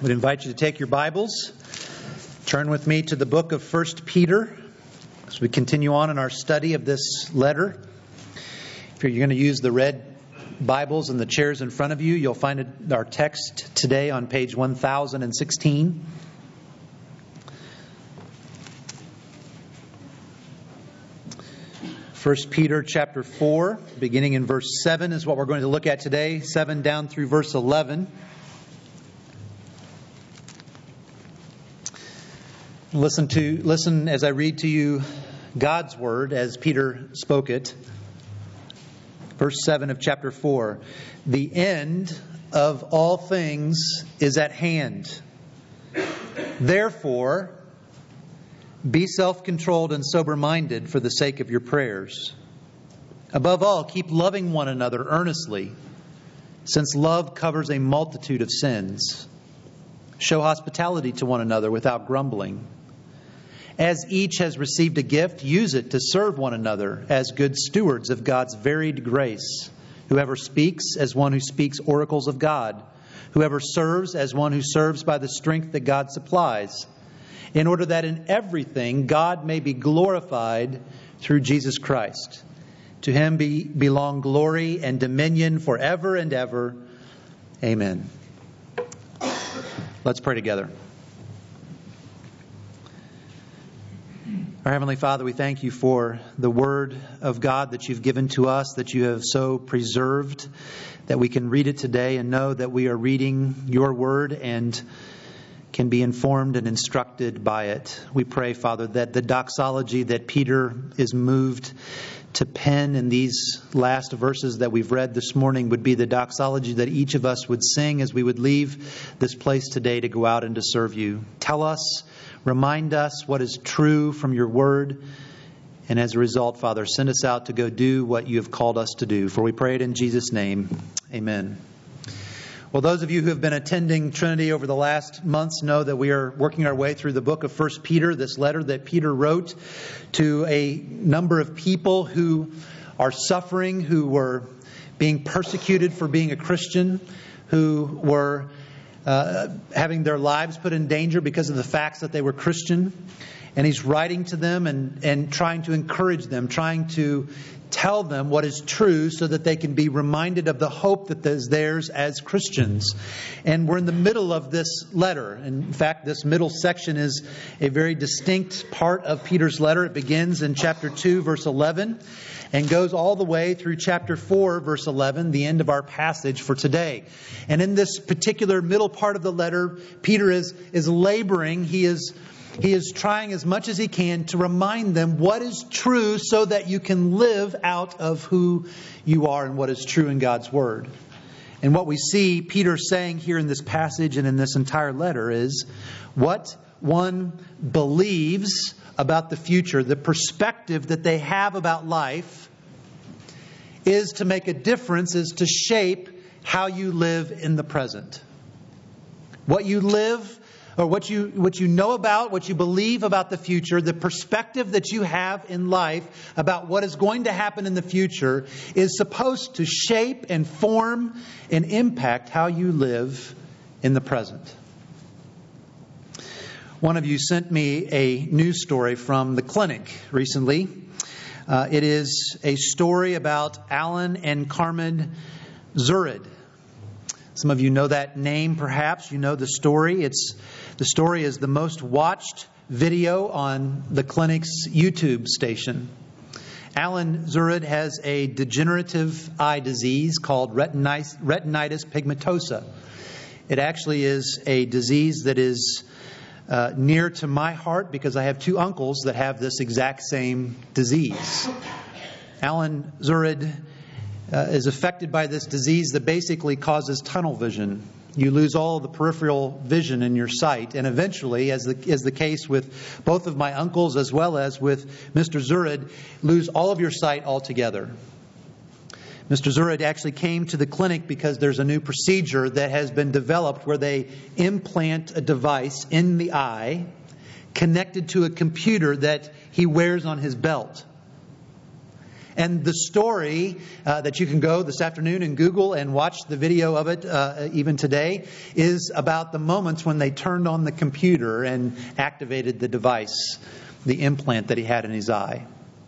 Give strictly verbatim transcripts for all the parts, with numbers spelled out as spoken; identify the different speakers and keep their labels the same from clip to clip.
Speaker 1: would invite you to take your Bibles, turn with me to the book of First Peter as we continue on in our study of this letter. If you're going to use the red Bibles in the chairs in front of you, you'll find it, our text today on page one thousand sixteen. First Peter chapter four, beginning in verse seven is what we're going to look at today, seven down through verse eleven. Listen to listen as I read to you God's word as Peter spoke it. Verse seven of chapter four. The end of all things is at hand. Therefore, be self-controlled and sober-minded for the sake of your prayers. Above all, keep loving one another earnestly, since love covers a multitude of sins. Show hospitality to one another without grumbling. As each has received a gift, use it to serve one another as good stewards of God's varied grace. Whoever speaks, as one who speaks oracles of God. Whoever serves, as one who serves by the strength that God supplies, in order that in everything God may be glorified through Jesus Christ. To Him be, belong glory and dominion forever and ever. Amen. Let's pray together. Our Heavenly Father, we thank you for the Word of God that you've given to us, that you have so preserved, that we can read it today and know that we are reading your Word and can be informed and instructed by it. We pray, Father, that the doxology that Peter is moved to pen in these last verses that we've read this morning would be the doxology that each of us would sing as we would leave this place today to go out and to serve you. Tell us, remind us what is true from your word. And as a result, Father, send us out to go do what you have called us to do. For we pray it in Jesus' name. Amen. Well, those of you who have been attending Trinity over the last months know that we are working our way through the book of First Peter, this letter that Peter wrote to a number of people who are suffering, who were being persecuted for being a Christian, who were uh, having their lives put in danger because of the facts that they were Christian. And he's writing to them and, and trying to encourage them, trying to tell them what is true so that they can be reminded of the hope that is theirs as Christians. And we're in the middle of this letter. In fact, this middle section is a very distinct part of Peter's letter. It begins in chapter two, verse eleven, and goes all the way through chapter four, verse eleven, the end of our passage for today. And in this particular middle part of the letter, Peter is, is laboring. He is He is trying as much as he can to remind them what is true so that you can live out of who you are and what is true in God's Word. And what we see Peter saying here in this passage and in this entire letter is what one believes about the future, the perspective that they have about life, is to make a difference, is to shape how you live in the present. What you live or what you what you know about, what you believe about the future, the perspective that you have in life about what is going to happen in the future is supposed to shape and form and impact how you live in the present. One of you sent me a news story from the clinic recently. Uh, it is a story about Alan and Carmen Zurid. Some of you know that name, perhaps. You know the story. It's the story is the most watched video on the clinic's YouTube station. Alan Zurid has a degenerative eye disease called retinitis, retinitis pigmentosa. It actually is a disease that is uh, near to my heart because I have two uncles that have this exact same disease. Alan Zurid Uh, is affected by this disease that basically causes tunnel vision. You lose all of the peripheral vision in your sight. And eventually, as the, as the case with both of my uncles as well as with Mister Zurid, lose all of your sight altogether. Mister Zurid actually came to the clinic because there's a new procedure that has been developed where they implant a device in the eye connected to a computer that he wears on his belt. And the story uh, that you can go this afternoon and Google and watch the video of it uh, even today is about the moments when they turned on the computer and activated the device, the implant that he had in his eye.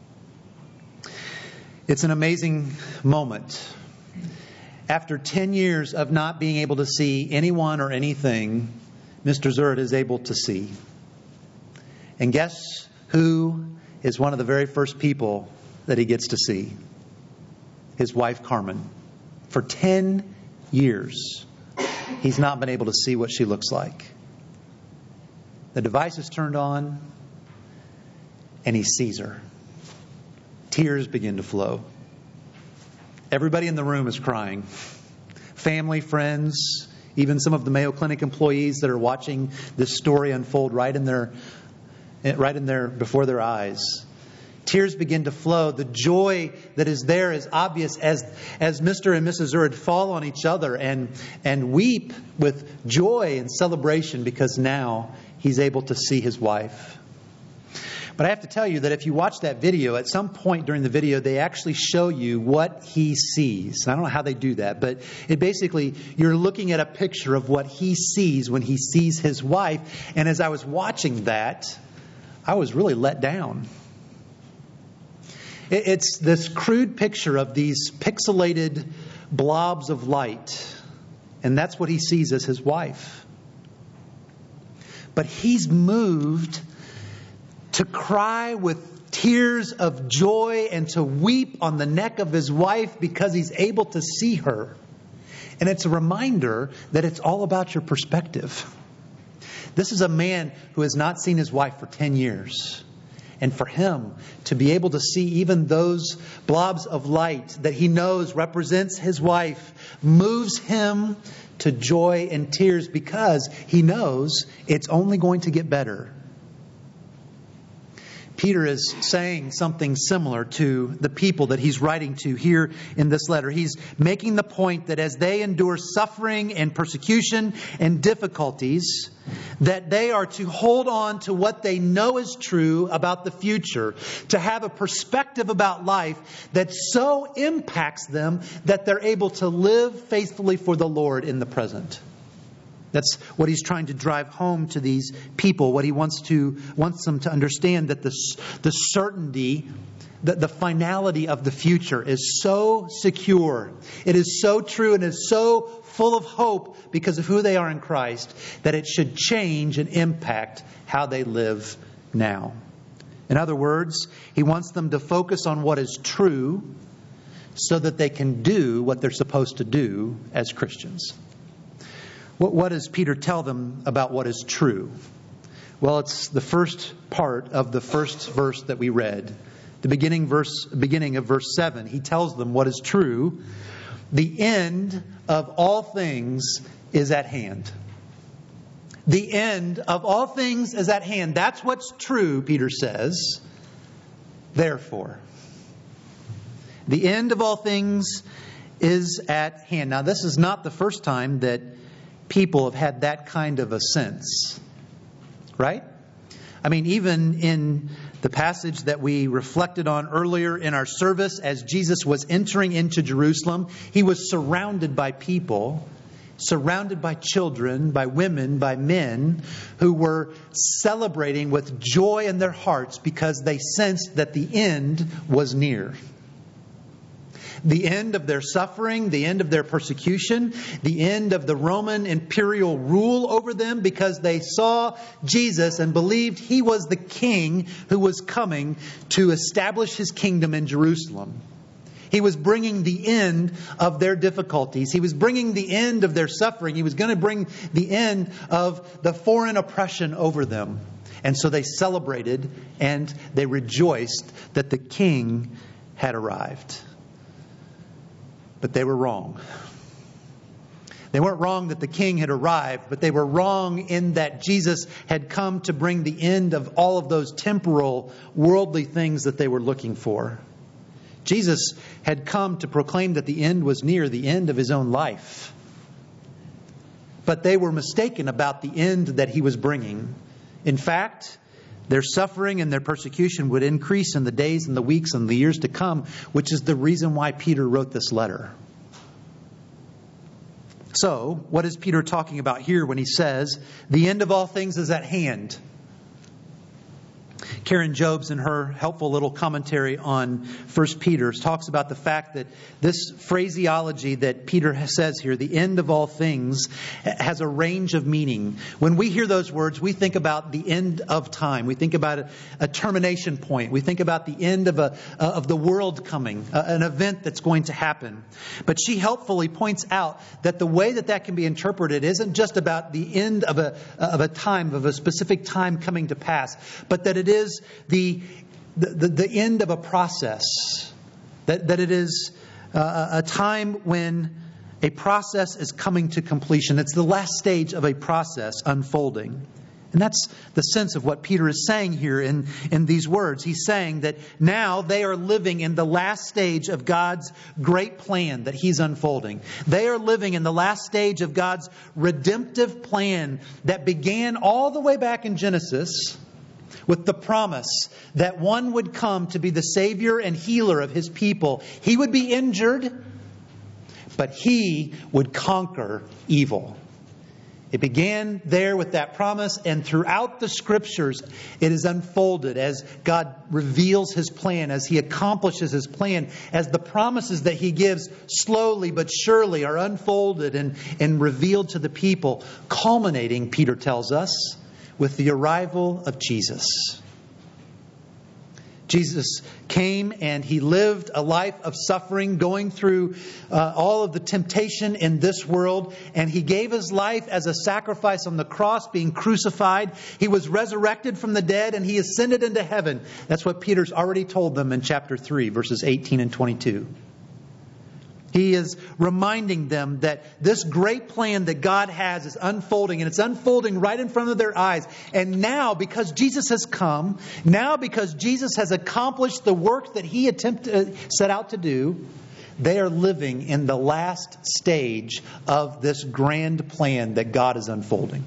Speaker 1: It's an amazing moment. After ten years of not being able to see anyone or anything, Mister Zurich is able to see. And guess who is one of the very first people that he gets to see? His wife, Carmen. For ten years, he's not been able to see what she looks like. The device is turned on, and he sees her. Tears begin to flow. Everybody in the room is crying. Family, friends, even some of the Mayo Clinic employees that are watching this story unfold right in their, right in their, before their eyes. Tears begin to flow. The joy that is there is obvious as, as Mister and Missus Zurich fall on each other and, and weep with joy and celebration because now he's able to see his wife. But I have to tell you that if you watch that video, at some point during the video, they actually show you what he sees. And I don't know how they do that, but it basically, you're looking at a picture of what he sees when he sees his wife. And as I was watching that, I was really let down. It's this crude picture of these pixelated blobs of light. And that's what he sees as his wife. But he's moved to cry with tears of joy and to weep on the neck of his wife because he's able to see her. And it's a reminder that it's all about your perspective. This is a man who has not seen his wife for ten years. And for him to be able to see even those blobs of light that he knows represents his wife moves him to joy and tears because he knows it's only going to get better. Peter is saying something similar to the people that he's writing to here in this letter. He's making the point that as they endure suffering and persecution and difficulties, that they are to hold on to what they know is true about the future, to have a perspective about life that so impacts them that they're able to live faithfully for the Lord in the present. That's what he's trying to drive home to these people. What he wants to wants them to understand, that the the certainty, that the finality of the future is so secure. It is so true and is so full of hope because of who they are in Christ that it should change and impact how they live now. In other words, he wants them to focus on what is true so that they can do what they're supposed to do as Christians. What, what does Peter tell them about what is true? Well, it's the first part of the first verse that we read. The beginning verse, beginning of verse seven. He tells them what is true. The end of all things is at hand. The end of all things is at hand. That's what's true, Peter says. Therefore, the end of all things is at hand. Now, this is not the first time that people have had that kind of a sense, right? I mean, even in the passage that we reflected on earlier in our service, as Jesus was entering into Jerusalem, he was surrounded by people, surrounded by children, by women, by men who were celebrating with joy in their hearts because they sensed that the end was near. The end of their suffering, the end of their persecution, the end of the Roman imperial rule over them, because they saw Jesus and believed he was the king who was coming to establish his kingdom in Jerusalem. He was bringing the end of their difficulties. He was bringing the end of their suffering. He was going to bring the end of the foreign oppression over them. And so they celebrated and they rejoiced that the king had arrived. But they were wrong. They weren't wrong that the king had arrived, but they were wrong in that Jesus had come to bring the end of all of those temporal, worldly things that they were looking for. Jesus had come to proclaim that the end was near, the end of his own life. But they were mistaken about the end that he was bringing. In fact, Their suffering and their persecution would increase in the days and the weeks and the years to come, which is the reason why Peter wrote this letter. So, what is Peter talking about here when he says, the end of all things is at hand? Karen Jobes, in her helpful little commentary on First Peter, talks about the fact that this phraseology that Peter says here, the end of all things, has a range of meaning. When we hear those words, we think about the end of time. We think about a, a termination point. We think about the end of a of the world coming, a, an event that's going to happen. But she helpfully points out that the way that that can be interpreted isn't just about the end of a of a time, of a specific time coming to pass, but that it is the the, the end of a process. That, that it is uh, a time when a process is coming to completion. It's the last stage of a process unfolding. And that's the sense of what Peter is saying here in, in these words. He's saying that now they are living in the last stage of God's great plan that He's unfolding. They are living in the last stage of God's redemptive plan that began all the way back in Genesis with the promise that one would come to be the Savior and healer of His people. He would be injured, but He would conquer evil. It began there with that promise, and throughout the Scriptures it is unfolded as God reveals His plan, as He accomplishes His plan, as the promises that He gives slowly but surely are unfolded and, and revealed to the people, culminating, Peter tells us, with the arrival of Jesus. Jesus came and He lived a life of suffering, going through uh, all of the temptation in this world. And He gave His life as a sacrifice on the cross, being crucified. He was resurrected from the dead and He ascended into heaven. That's what Peter's already told them in chapter three, verses eighteen and twenty-two. He is reminding them that this great plan that God has is unfolding, and it's unfolding right in front of their eyes. And now, because Jesus has come, now because Jesus has accomplished the work that He attempted, set out to do, they are living in the last stage of this grand plan that God is unfolding.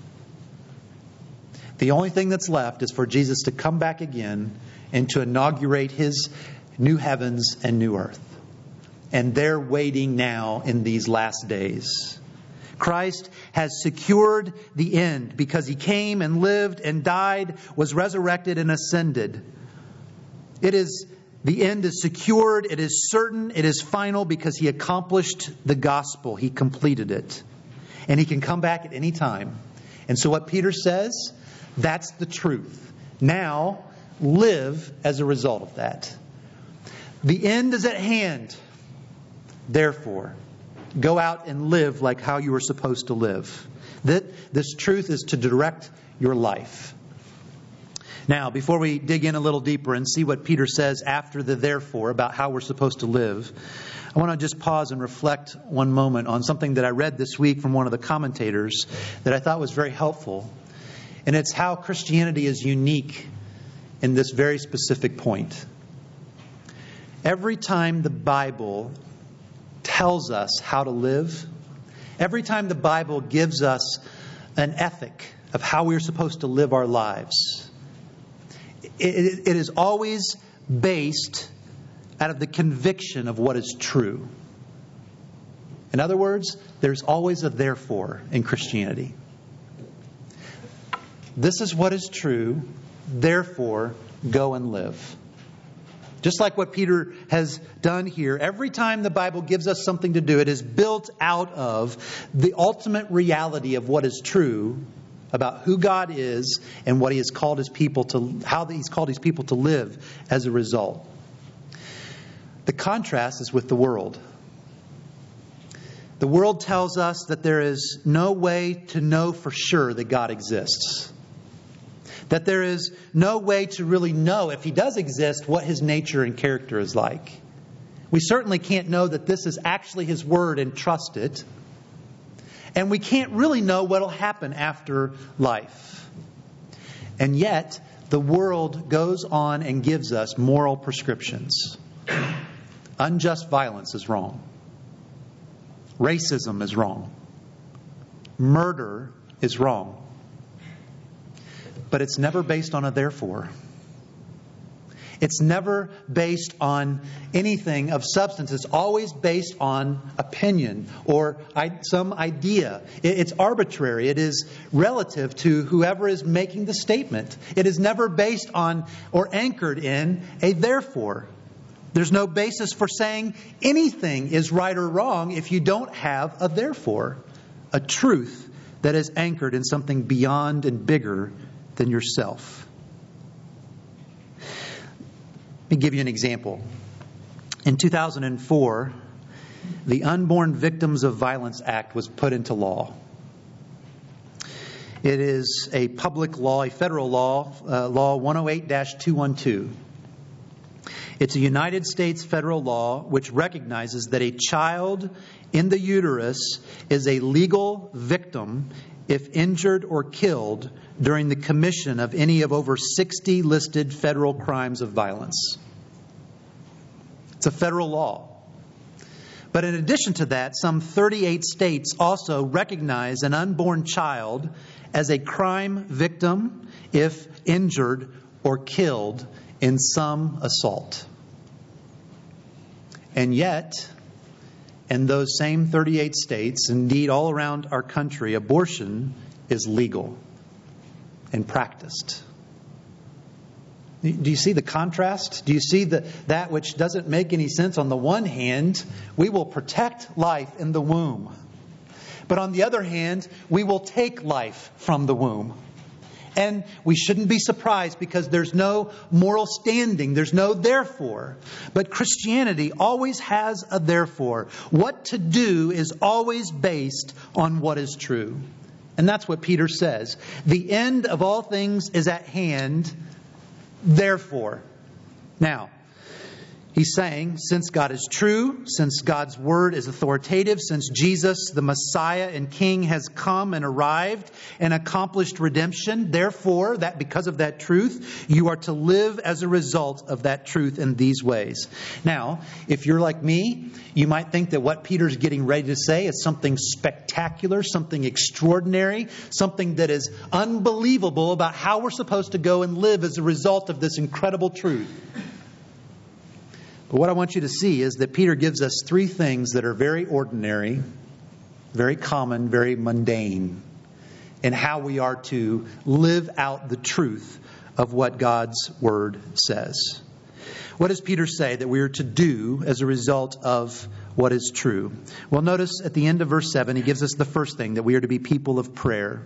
Speaker 1: The only thing that's left is for Jesus to come back again and to inaugurate His new heavens and new earth. And they're waiting now in these last days. Christ has secured the end because He came and lived and died, was resurrected and ascended. It is, the end is secured, it is certain, it is final because He accomplished the gospel. He completed it. And He can come back at any time. And so what Peter says, that's the truth. Now, live as a result of that. The end is at hand. Therefore, go out and live like how you were supposed to live. That this truth is to direct your life. Now, before we dig in a little deeper and see what Peter says after the therefore about how we're supposed to live, I want to just pause and reflect one moment on something that I read this week from one of the commentators that I thought was very helpful. And it's how Christianity is unique in this very specific point. Every time the Bible tells us how to live, every time the Bible gives us an ethic of how we're supposed to live our lives, it, it is always based out of the conviction of what is true. In other words, there's always a therefore in Christianity. This is what is true, therefore go and live. Just like what Peter has done here, every time the Bible gives us something to do, it is built out of the ultimate reality of what is true about who God is and what He has called His people to, how He's called His people to live as a result. The contrast is with the world. The world tells us that there is no way to know for sure that God exists. That there is no way to really know, if He does exist, what His nature and character is like. We certainly can't know that this is actually His Word and trust it. And we can't really know what will happen after life. And yet, the world goes on and gives us moral prescriptions. Unjust violence is wrong. Racism is wrong. Murder is wrong. but it's never based on a therefore. It's never based on anything of substance. It's always based on opinion or some idea. It's arbitrary. It is relative to whoever is making the statement. It is never based on or anchored in a therefore. There's no basis for saying anything is right or wrong if you don't have a therefore, a truth that is anchored in something beyond and bigger than yourself. Let me give you an example. In two thousand four, the Unborn Victims of Violence Act was put into law. It is a public law, a federal law, uh, Law one oh eight dash two twelve. It's a United States federal law which recognizes that a child in the uterus is a legal victim if injured or killed during the commission of any of over sixty listed federal crimes of violence. It's a federal law. But in addition to that, some thirty-eight states also recognize an unborn child as a crime victim if injured or killed in some assault. And yet, in those same thirty-eight states, indeed all around our country, abortion is legal and practiced. Do you see the contrast? Do you see the, that which doesn't make any sense? On the one hand, we will protect life in the womb. But on the other hand, we will take life from the womb. And we shouldn't be surprised because there's no moral standing. There's no therefore. But Christianity always has a therefore. What to do is always based on what is true. And that's what Peter says. The end of all things is at hand, therefore. Now, he's saying, since God is true, since God's word is authoritative, since Jesus, the Messiah and King, has come and arrived and accomplished redemption, therefore, that because of that truth, you are to live as a result of that truth in these ways. Now, if you're like me, you might think that what Peter's getting ready to say is something spectacular, something extraordinary, something that is unbelievable about how we're supposed to go and live as a result of this incredible truth. But what I want you to see is that Peter gives us three things that are very ordinary, very common, very mundane in how we are to live out the truth of what God's Word says. What does Peter say that we are to do as a result of what is true? Well, notice at the end of verse seven, he gives us the first thing, that we are to be people of prayer.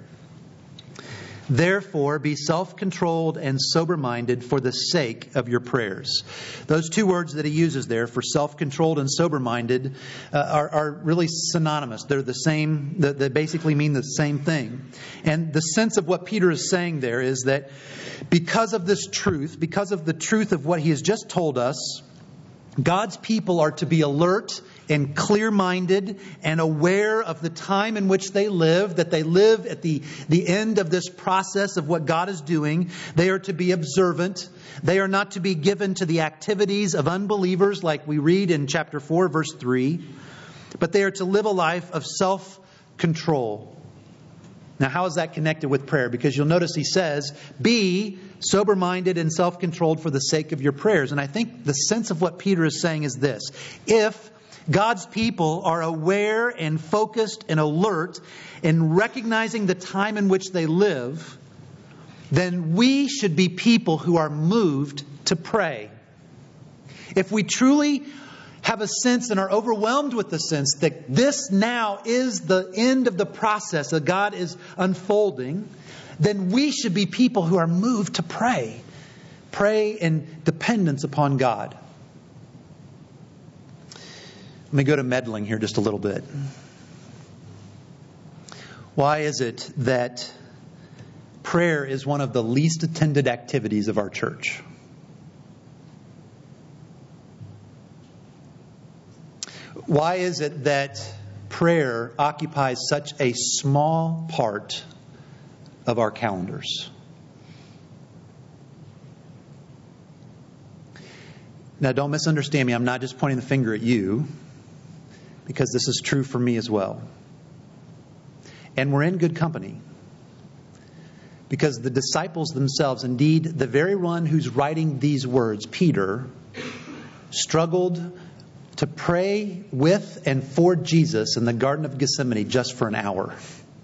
Speaker 1: Therefore, be self-controlled and sober-minded for the sake of your prayers. Those two words that he uses there for self-controlled and sober-minded uh, are, are really synonymous. They're the same, they basically mean the same thing. And the sense of what Peter is saying there is that because of this truth, because of the truth of what he has just told us, God's people are to be alert and clear-minded and aware of the time in which they live, that they live at the, the end of this process of what God is doing. They are to be observant. They are not to be given to the activities of unbelievers like we read in chapter four, verse three. But they are to live a life of self-control. Now, how is that connected with prayer? Because you'll notice he says, be sober-minded and self-controlled for the sake of your prayers. And I think the sense of what Peter is saying is this. If God's people are aware and focused and alert in recognizing the time in which they live, then we should be people who are moved to pray. If we truly have a sense and are overwhelmed with the sense that this now is the end of the process that God is unfolding, then we should be people who are moved to pray. Pray in dependence upon God. Let me go to meddling here just a little bit. Why is it that prayer is one of the least attended activities of our church? Why is it that prayer occupies such a small part of our calendars? Now, don't misunderstand me. I'm not just pointing the finger at you, because this is true for me as well. And we're in good company. Because the disciples themselves, indeed, the very one who's writing these words, Peter, struggled to pray with and for Jesus in the Garden of Gethsemane just for an hour.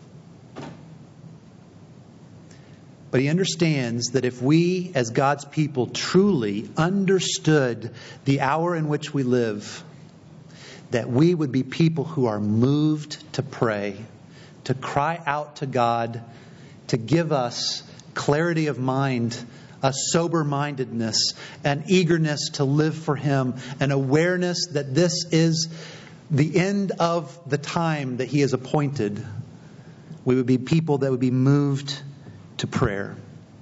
Speaker 1: But he understands that if we, as God's people, truly understood the hour in which we live, that we would be people who are moved to pray, to cry out to God, to give us clarity of mind, a sober-mindedness, an eagerness to live for Him, an awareness that this is the end of the time that He has appointed. We would be people that would be moved to prayer.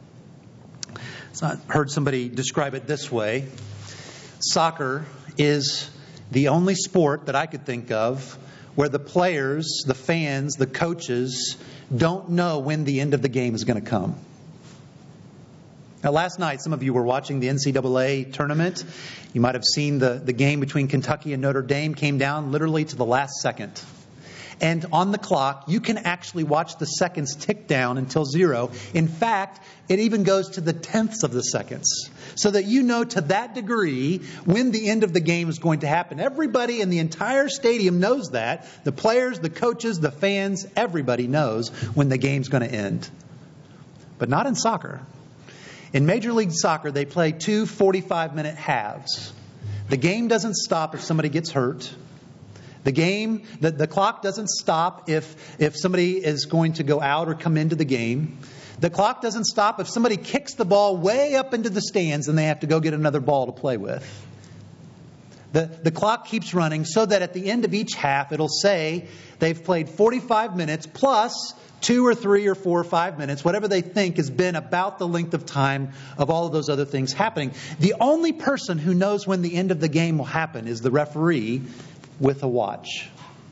Speaker 1: So I heard somebody describe it this way. Soccer is the only sport that I could think of where the players, the fans, the coaches don't know when the end of the game is going to come. Now, last night, some of you were watching the N C double A tournament. You might have seen the, the game between Kentucky and Notre Dame came down literally to the last second. And on the clock, you can actually watch the seconds tick down until zero. In fact, it even goes to the tenths of the seconds. So that you know to that degree when the end of the game is going to happen. Everybody in the entire stadium knows that. The players, the coaches, the fans, everybody knows when the game's going to end. But not in soccer. In Major League Soccer, they play two forty-five minute halves. The game doesn't stop if somebody gets hurt. The game, the, the clock doesn't stop if, if somebody is going to go out or come into the game. The clock doesn't stop if somebody kicks the ball way up into the stands and they have to go get another ball to play with. The, the clock keeps running so that at the end of each half, it'll say they've played forty-five minutes plus two or three or four or five minutes, whatever they think has been about the length of time of all of those other things happening. The only person who knows when the end of the game will happen is the referee with a watch.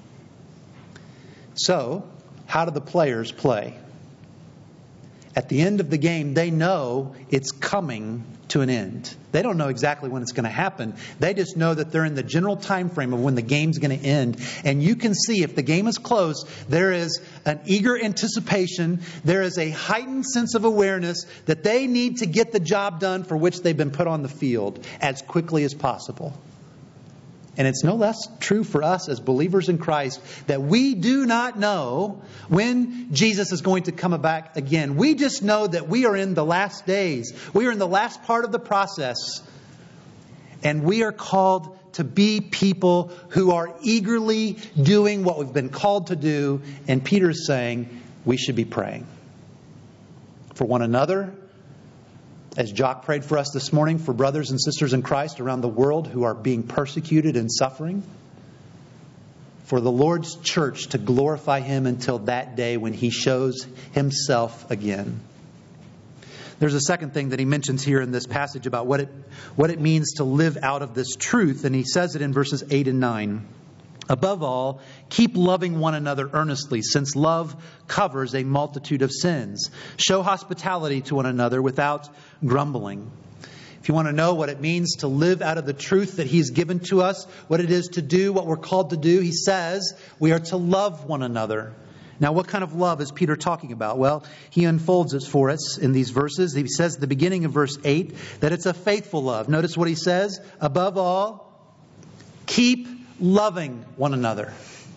Speaker 1: So, how do the players play? At the end of the game, they know it's coming to an end. They don't know exactly when it's going to happen. They just know that they're in the general time frame of when the game's going to end. And you can see if the game is close, there is an eager anticipation. There is a heightened sense of awareness that they need to get the job done for which they've been put on the field as quickly as possible. And it's no less true for us as believers in Christ that we do not know when Jesus is going to come back again. We just know that we are in the last days. We are in the last part of the process. And we are called to be people who are eagerly doing what we've been called to do. And Peter is saying we should be praying for one another. As Jock prayed for us this morning, for brothers and sisters in Christ around the world who are being persecuted and suffering. For the Lord's church to glorify Him until that day when He shows Himself again. There's a second thing that he mentions here in this passage about what it, what it means to live out of this truth. And he says it in verses eight and nine. Above all, keep loving one another earnestly, since love covers a multitude of sins. Show hospitality to one another without grumbling. If you want to know what it means to live out of the truth that He's given to us, what it is to do, what we're called to do, he says we are to love one another. Now, what kind of love is Peter talking about? Well, he unfolds it for us in these verses. He says at the beginning of verse eight that it's a faithful love. Notice what he says. Above all, keep loving one another.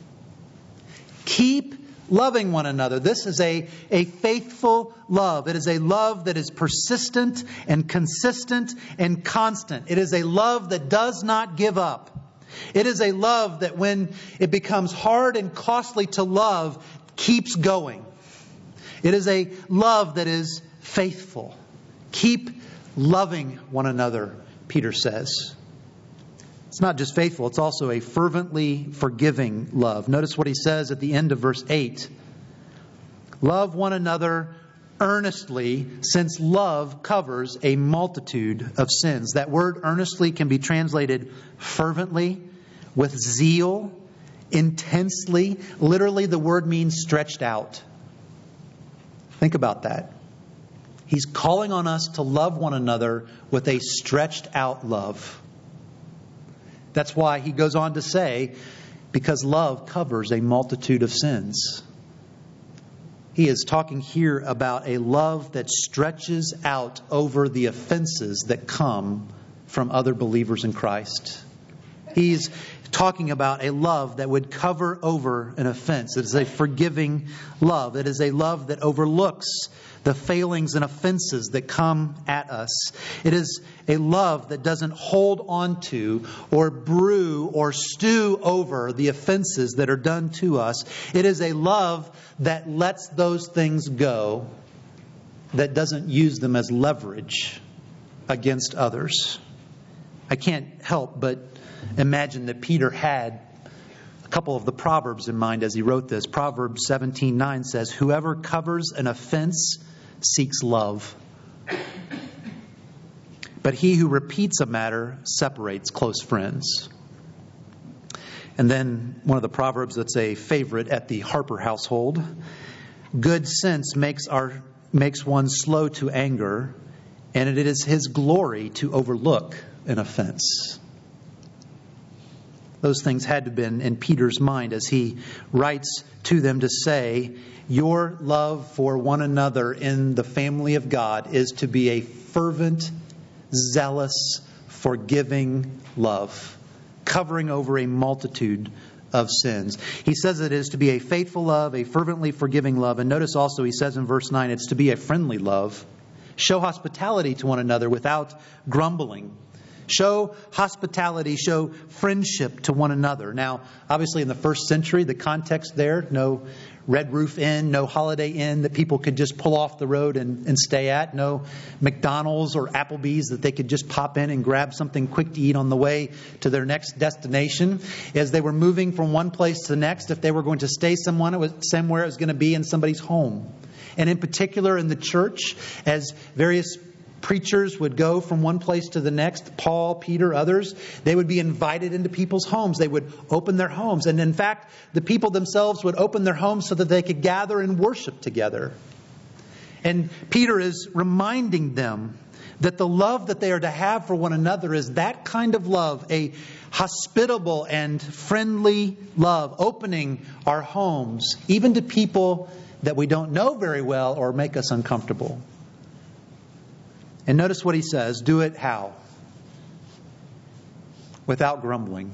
Speaker 1: Keep loving one another. This is a, a faithful love. It is a love that is persistent and consistent and constant. It is a love that does not give up. It is a love that when it becomes hard and costly to love, keeps going. It is a love that is faithful. Keep loving one another, Peter says. It's not just faithful, it's also a fervently forgiving love. Notice what he says at the end of verse eight. Love one another earnestly, since love covers a multitude of sins. That word earnestly can be translated fervently, with zeal, intensely. Literally, the word means stretched out. Think about that. He's calling on us to love one another with a stretched out love. That's why he goes on to say, because love covers a multitude of sins. he is talking here about a love that stretches out over the offenses that come from other believers in Christ. He's talking about a love that would cover over an offense. It is a forgiving love. It is a love that overlooks the failings and offenses that come at us. It is a love that doesn't hold on to or brew or stew over the offenses that are done to us. It is a love that lets those things go, that doesn't use them as leverage against others. I can't help but imagine that Peter had a couple of the Proverbs in mind as he wrote this. Proverbs seventeen nine says, "Whoever covers an offense seeks love, but he who repeats a matter separates close friends." And then one of the Proverbs that's a favorite at the Harper household: "Good sense makes our makes one slow to anger, and it is his glory to overlook an offense." Those things had to have been in Peter's mind as he writes to them to say, your love for one another in the family of God is to be a fervent, zealous, forgiving love, covering over a multitude of sins. He says it is to be a faithful love, a fervently forgiving love. And notice also he says in verse nine, it's to be a friendly love. Show hospitality to one another without grumbling. Show hospitality, show friendship to one another. Now, obviously in the first century, the context there, no Red Roof Inn, no Holiday Inn that people could just pull off the road and, and stay at. No McDonald's or Applebee's that they could just pop in and grab something quick to eat on the way to their next destination. As they were moving from one place to the next, if they were going to stay someone, it was, somewhere, it was going to be in somebody's home. And in particular in the church, as various preachers would go from one place to the next, Paul, Peter, others, they would be invited into people's homes. They would open their homes. And in fact, the people themselves would open their homes so that they could gather and worship together. And Peter is reminding them that the love that they are to have for one another is that kind of love, a hospitable and friendly love, opening our homes, even to people that we don't know very well or make us uncomfortable. And notice what he says. Do it how? Without grumbling.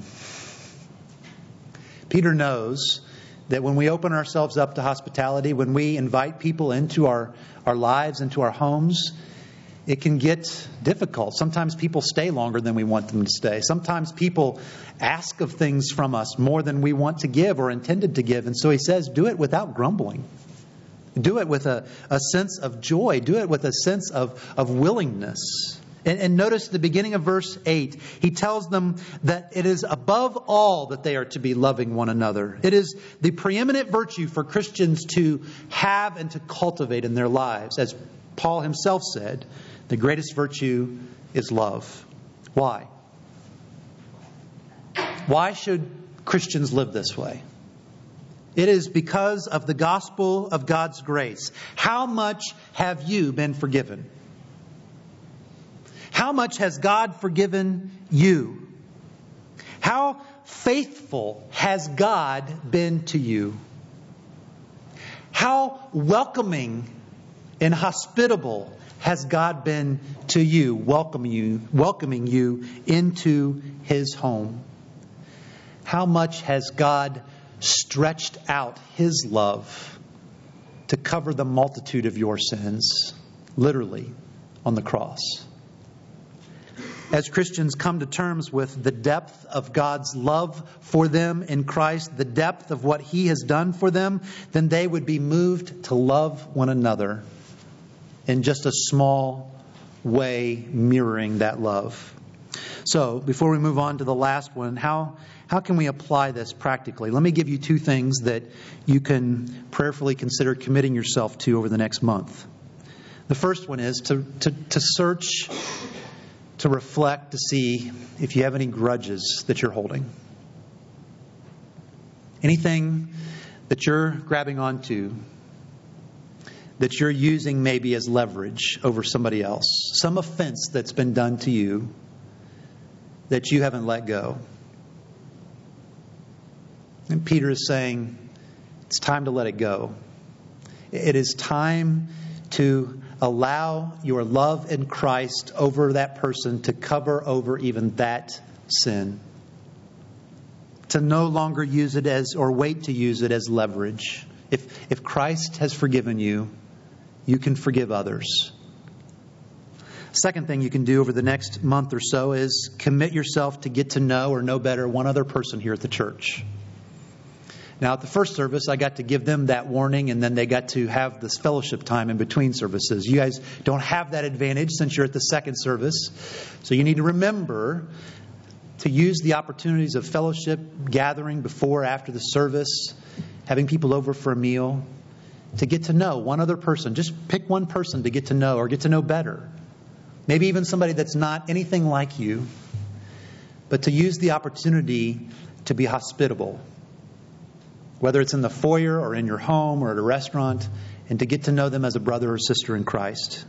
Speaker 1: Peter knows that when we open ourselves up to hospitality, when we invite people into our, our lives, into our homes, it can get difficult. Sometimes people stay longer than we want them to stay. Sometimes people ask of things from us more than we want to give or intended to give. And so he says, do it without grumbling. Do it with a, a sense of joy. Do it with a sense of, of willingness. And, and notice the beginning of verse eight. He tells them that it is above all that they are to be loving one another. It is the preeminent virtue for Christians to have and to cultivate in their lives. As Paul himself said, the greatest virtue is love. Why? Why should Christians live this way? It is because of the gospel of God's grace. How much have you been forgiven? How much has God forgiven you? How faithful has God been to you? How welcoming and hospitable has God been to you, welcoming you, welcoming you into His home? How much has God stretched out His love to cover the multitude of your sins, literally on the cross? As Christians come to terms with the depth of God's love for them in Christ, the depth of what He has done for them, then they would be moved to love one another in just a small way, mirroring that love. So, before we move on to the last one, how How can we apply this practically? Let me give you two things that you can prayerfully consider committing yourself to over the next month. The first one is to, to, to search, to reflect, to see if you have any grudges that you're holding. Anything that you're grabbing onto that you're using maybe as leverage over somebody else. Some offense that's been done to you that you haven't let go. And Peter is saying, it's time to let it go. it is time to allow your love in Christ over that person to cover over even that sin. To no longer use it as, or wait to use it as leverage. If, if Christ has forgiven you, you can forgive others. Second thing you can do over the next month or so is commit yourself to get to know or know better one other person here at the church. Now, at the first service, I got to give them that warning, and then they got to have this fellowship time in between services. You guys don't have that advantage since you're at the second service. So you need to remember to use the opportunities of fellowship, gathering before, after the service, having people over for a meal, to get to know one other person. Just pick one person to get to know or get to know better. Maybe even somebody that's not anything like you, but to use the opportunity to be hospitable. Whether it's in the foyer or in your home or at a restaurant, and to get to know them as a brother or sister in Christ.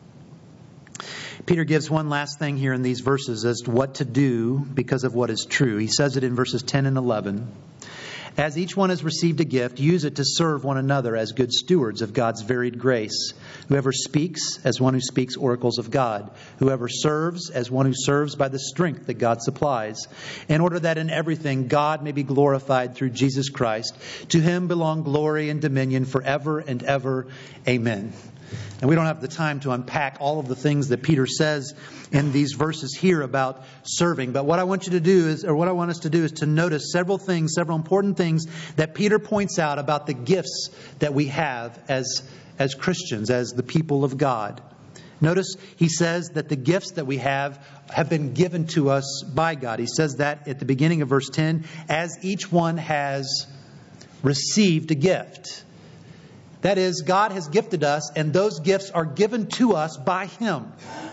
Speaker 1: Peter gives one last thing here in these verses as to what to do because of what is true. He says it in verses ten and eleven. As each one has received a gift, use it to serve one another as good stewards of God's varied grace. Whoever speaks, as one who speaks oracles of God. Whoever serves, as one who serves by the strength that God supplies. In order that in everything God may be glorified through Jesus Christ. To Him belong glory and dominion forever and ever. Amen. And we don't have the time to unpack all of the things that Peter says in these verses here about serving. But what I want you to do is, or what I want us to do is to notice several things, several important things that Peter points out about the gifts that we have as, as Christians, as the people of God. Notice he says that the gifts that we have have been given to us by God. He says that at the beginning of verse ten, as each one has received a gift. That is, God has gifted us, and those gifts are given to us by Him.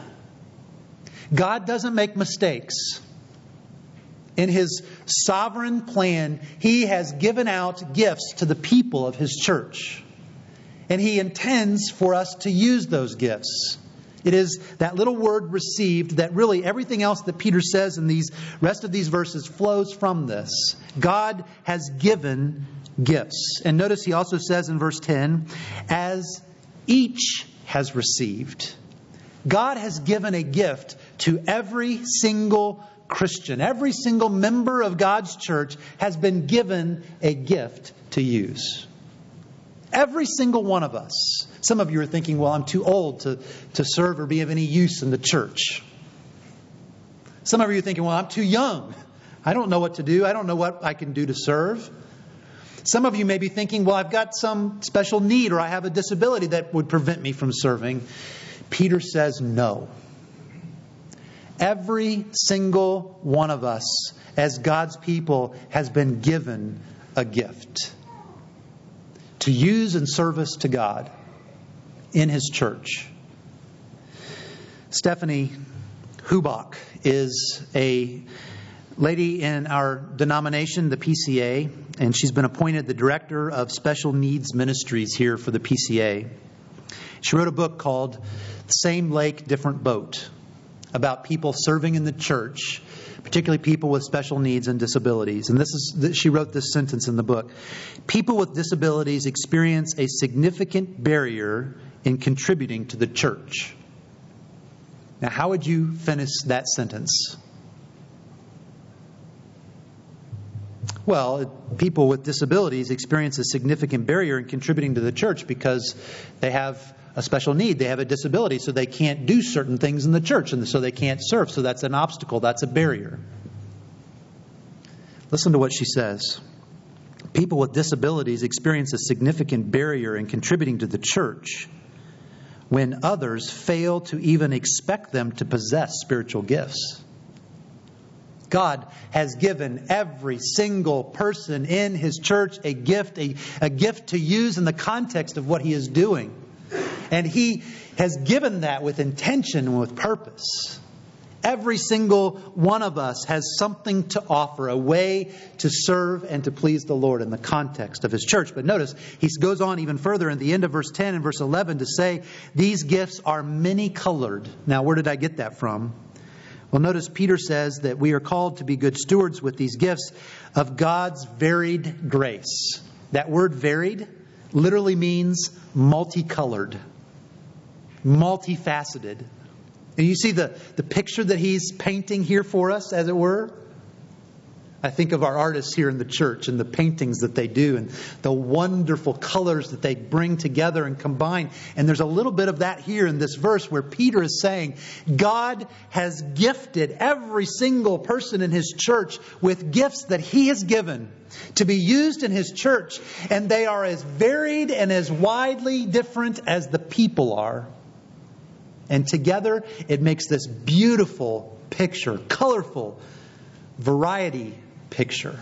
Speaker 1: God doesn't make mistakes. In His sovereign plan, He has given out gifts to the people of His church. And He intends for us to use those gifts. It is that little word received that really everything else that Peter says in these rest of these verses flows from this. God has given gifts. And notice he also says in verse ten, as each has received. God has given a gift to every single Christian. Every single member of God's church has been given a gift to use. Every single one of us. Some of you are thinking, well, I'm too old to, to serve or be of any use in the church. Some of you are thinking, well, I'm too young. I don't know what to do. I don't know what I can do to serve. Some of you may be thinking, well, I've got some special need or I have a disability that would prevent me from serving. Peter says no. Every single one of us as God's people has been given a gift to use in service to God in His church. Stephanie Hubach is a lady in our denomination, the P C A, and she's been appointed the Director of Special Needs Ministries here for the P C A. She wrote a book called Same Lake, Different Boat, about people serving in the church, particularly people with special needs and disabilities. And this is she wrote this sentence in the book. People with disabilities experience a significant barrier in contributing to the church. Now, how would you finish that sentence? Well, people with disabilities experience a significant barrier in contributing to the church because they have a special need. They have a disability, so they can't do certain things in the church, and so they can't serve. So that's an obstacle. That's a barrier. Listen to what she says. People with disabilities experience a significant barrier in contributing to the church when others fail to even expect them to possess spiritual gifts. God has given every single person in His church a gift, a, a gift to use in the context of what He is doing. And He has given that with intention and with purpose. Every single one of us has something to offer, a way to serve and to please the Lord in the context of His church. But notice, he goes on even further in the end of verse ten and verse eleven to say, these gifts are many-colored. Now, where did I get that from? Well, notice Peter says that we are called to be good stewards with these gifts of God's varied grace. That word varied literally means multicolored, multifaceted. And you see the, the picture that he's painting here for us, as it were? I think of our artists here in the church and the paintings that they do and the wonderful colors that they bring together and combine. And there's a little bit of that here in this verse where Peter is saying God has gifted every single person in His church with gifts that He has given to be used in His church. And they are as varied and as widely different as the people are. And together it makes this beautiful picture, colorful variety picture.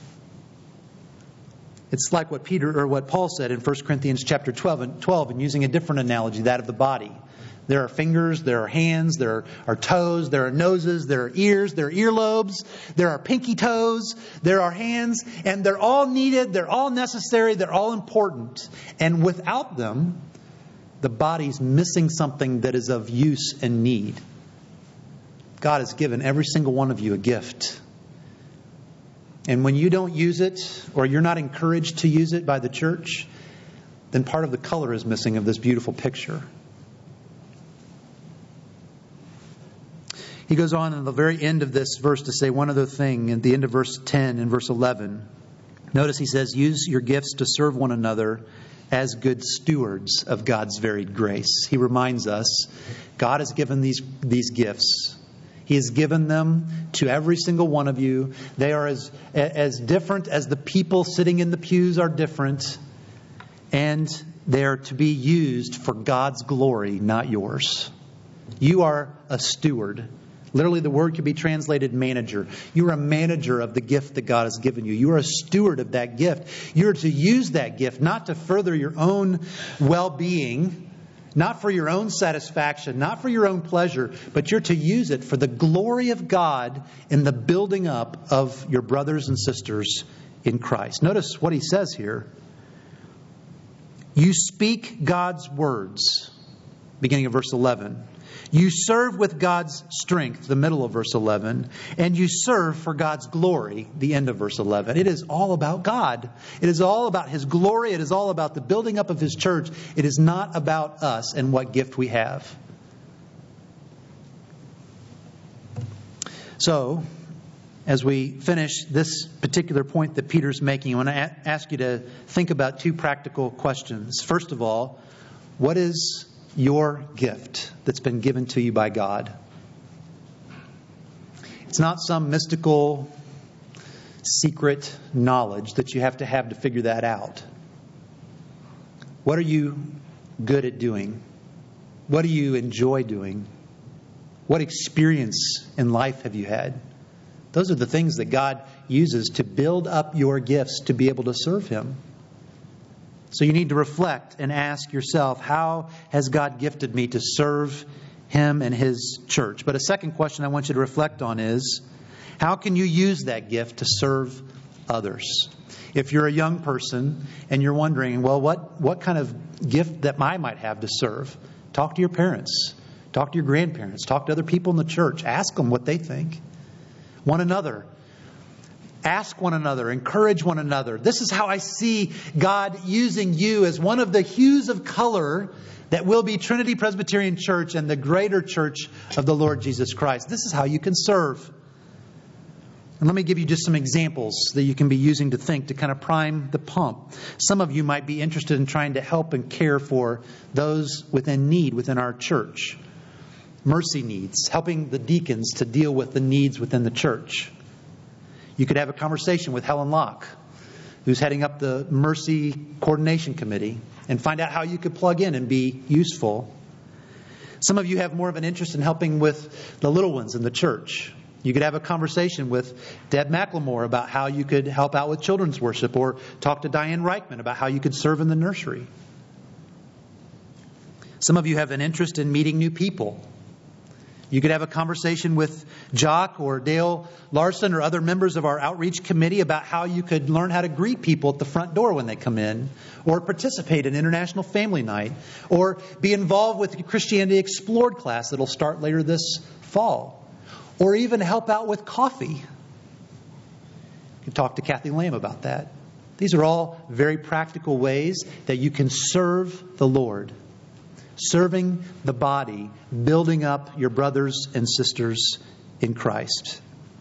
Speaker 1: It's like what Peter or what Paul said in First Corinthians chapter twelve and twelve, and using a different analogy, that of the body. There are fingers, there are hands, there are toes, there are noses, there are ears, there are earlobes, there are pinky toes, there are hands, and they're all needed, they're all necessary, they're all important. And without them, the body's missing something that is of use and need. God has given every single one of you a gift. And when you don't use it, or you're not encouraged to use it by the church, then part of the color is missing of this beautiful picture. He goes on in the very end of this verse to say one other thing at the end of verse ten and verse eleven. Notice he says, use your gifts to serve one another as good stewards of God's varied grace. He reminds us, God has given these, these gifts. He has given them to every single one of you. They are as, as different as the people sitting in the pews are different. And they are to be used for God's glory, not yours. You are a steward. Literally, the word could be translated manager. You're a manager of the gift that God has given you. You are a steward of that gift. You're to use that gift not to further your own well-being, not for your own satisfaction, not for your own pleasure, but you're to use it for the glory of God in the building up of your brothers and sisters in Christ. Notice what he says here. You speak God's words, beginning of verse eleven. You serve with God's strength, the middle of verse eleven, and you serve for God's glory, the end of verse eleven. It is all about God. It is all about His glory. It is all about the building up of His church. It is not about us and what gift we have. So, as we finish this particular point that Peter's making, I want to a- ask you to think about two practical questions. First of all, what is your gift that's been given to you by God? It's not some mystical, secret knowledge that you have to have to figure that out. What are you good at doing? What do you enjoy doing? What experience in life have you had? Those are the things that God uses to build up your gifts to be able to serve Him. So you need to reflect and ask yourself, how has God gifted me to serve Him and His church? But a second question I want you to reflect on is, how can you use that gift to serve others? If you're a young person and you're wondering, well, what, what kind of gift that I might have to serve? Talk to your parents. Talk to your grandparents. Talk to other people in the church. Ask them what they think. One another. Ask one another, encourage one another. This is how I see God using you as one of the hues of color that will be Trinity Presbyterian Church and the greater church of the Lord Jesus Christ. This is how you can serve. And let me give you just some examples that you can be using to think, to kind of prime the pump. Some of you might be interested in trying to help and care for those within need within our church. Mercy needs, helping the deacons to deal with the needs within the church. You could have a conversation with Helen Locke, who's heading up the Mercy Coordination Committee, and find out how you could plug in and be useful. Some of you have more of an interest in helping with the little ones in the church. You could have a conversation with Deb McLemore about how you could help out with children's worship, or talk to Diane Reichman about how you could serve in the nursery. Some of you have an interest in meeting new people. You could have a conversation with Jock or Dale Larson or other members of our outreach committee about how you could learn how to greet people at the front door when they come in, or participate in International Family Night, or be involved with the Christianity Explored class that'll start later this fall, or even help out with coffee. You can talk to Kathy Lamb about that. These are all very practical ways that you can serve the Lord. Serving the body, building up your brothers and sisters in Christ.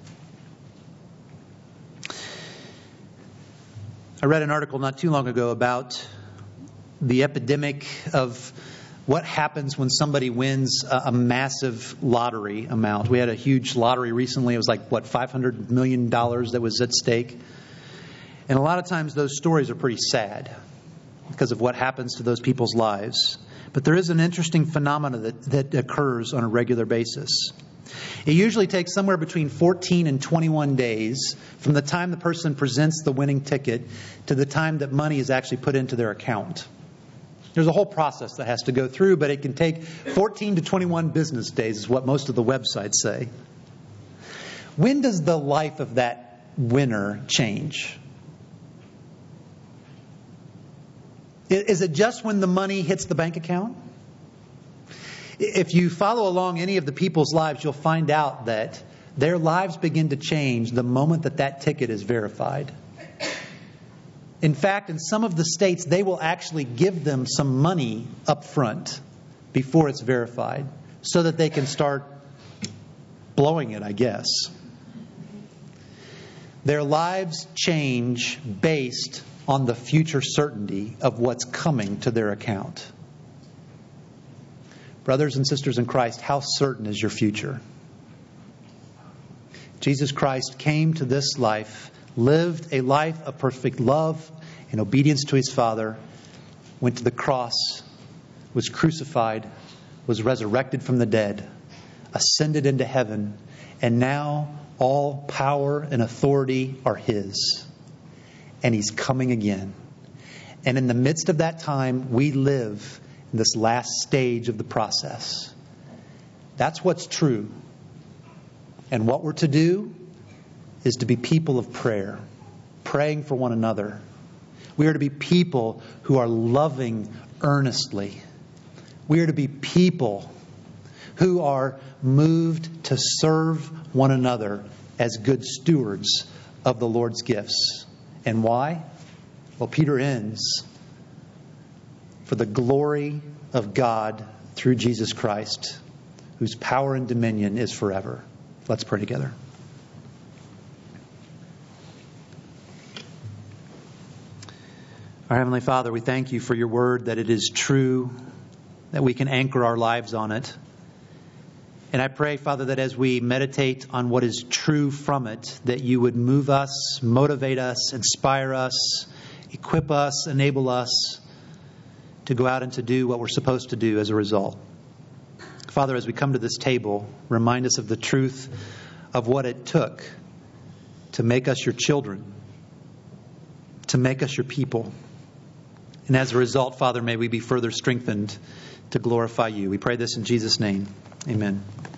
Speaker 1: I read an article not too long ago about the epidemic of what happens when somebody wins a, a massive lottery amount. We had a huge lottery recently. It was like, what, five hundred million dollars that was at stake. And a lot of times those stories are pretty sad because of what happens to those people's lives. But there is an interesting phenomenon that, that occurs on a regular basis. It usually takes somewhere between fourteen and twenty-one days from the time the person presents the winning ticket to the time that money is actually put into their account. There's a whole process that has to go through, but it can take fourteen to twenty-one business days is what most of the websites say. When does the life of that winner change? Is it just when the money hits the bank account? If you follow along any of the people's lives, you'll find out that their lives begin to change the moment that that ticket is verified. In fact, in some of the states, they will actually give them some money up front before it's verified so that they can start blowing it, I guess. Their lives change based on the future certainty of what's coming to their account. Brothers and sisters in Christ, how certain is your future? Jesus Christ came to this life, lived a life of perfect love and obedience to His Father, went to the cross, was crucified, was resurrected from the dead, ascended into heaven, and now all power and authority are His. And He's coming again. And in the midst of that time, we live in this last stage of the process. That's what's true. And what we're to do is to be people of prayer, praying for one another. We are to be people who are loving earnestly. We are to be people who are moved to serve one another as good stewards of the Lord's gifts. And why? Well, Peter ends, for the glory of God through Jesus Christ, whose power and dominion is forever. Let's pray together. Our Heavenly Father, we thank You for Your word, that it is true, that we can anchor our lives on it. And I pray, Father, that as we meditate on what is true from it, that You would move us, motivate us, inspire us, equip us, enable us to go out and to do what we're supposed to do as a result. Father, as we come to this table, remind us of the truth of what it took to make us Your children, to make us Your people. And as a result, Father, may we be further strengthened to glorify You. We pray this in Jesus' name. Amen.